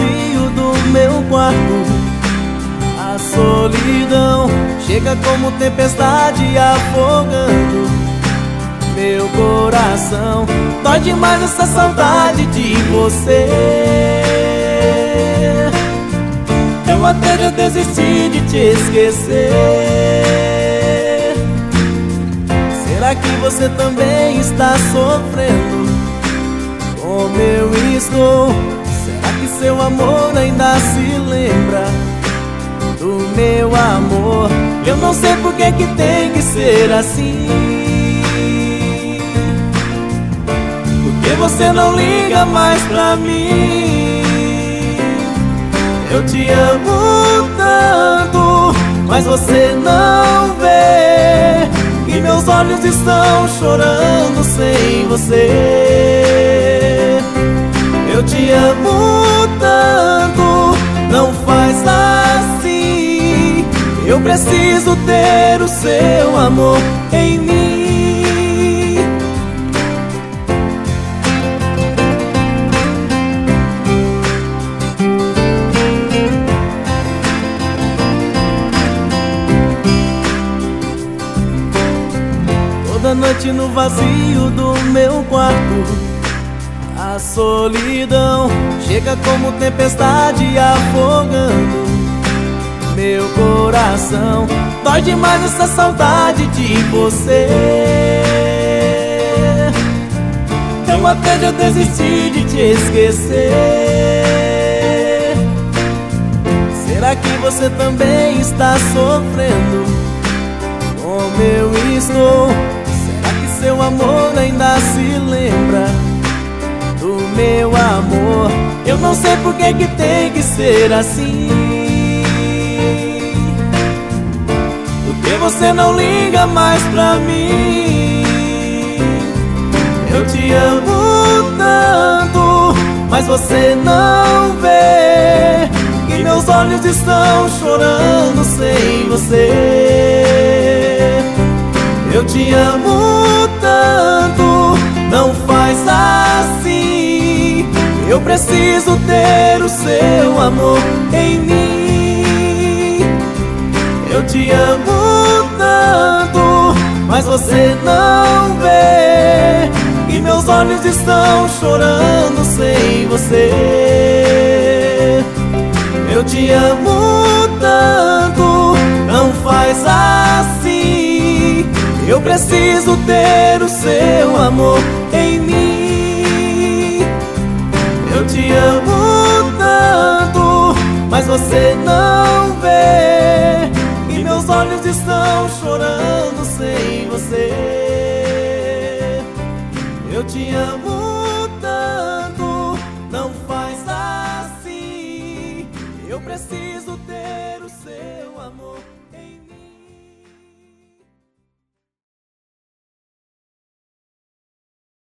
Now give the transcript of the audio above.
vazio do meu quarto. A solidão chega como tempestade afogando meu coração. Dói demais essa saudade de você. Eu até já desisti de te esquecer. Será que você também está sofrendo como eu estou? Será que seu amor ainda se lembra do meu amor? Eu não sei por que tem que ser assim. Por que você não liga mais pra mim? Eu te amo tanto, mas você não vê que meus olhos estão chorando sem você. Eu te amo tanto, não faz assim. Eu preciso ter o seu amor em mim. Toda noite no vazio do meu quarto, a solidão chega como tempestade afogando meu coração. Dói demais essa saudade de você. Eu até já desisti de te esquecer. Será que você também está sofrendo como eu estou? Será que seu amor ainda se lembra do meu amor? Eu não sei por que tem que ser assim. Por que você não liga mais pra mim? Eu te amo tanto, mas você não vê que meus olhos estão chorando sem você. Eu te amo tanto, não faz assim. Eu preciso ter o seu amor em mim. Eu te amo tanto, mas você não vê que meus olhos estão chorando sem você. Eu te amo tanto, não faz assim. Eu preciso ter o seu amor em mim. Eu te amo tanto, mas você não vê que meus olhos estão chorando sem você. Eu te amo tanto, não faz assim. Eu preciso ter o seu amor.